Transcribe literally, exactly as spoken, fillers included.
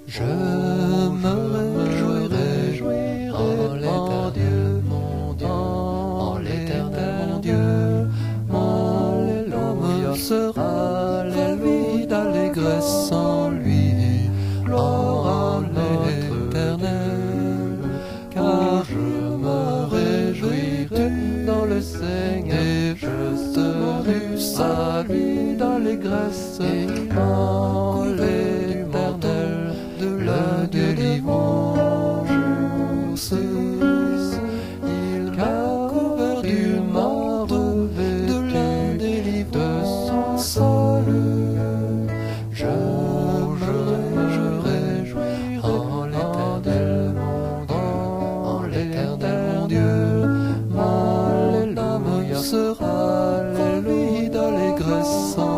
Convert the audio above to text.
Je me réjouirai en l'éternel Dieu, mon Dieu, en l'éternel mon Dieu, mon l'homme sera ravi d'allégresse en lui, en l'éternel, car je me réjouirai dans le Seigneur, je serai du salut d'allégresse en l'éternel, de la délivrance. Il a couvert du marbre de la délivrance de son salut. Je me réjouirai en l'éternel mon Dieu, en l'éternel mon Dieu, mon l'homme sera ravi d'allégresse.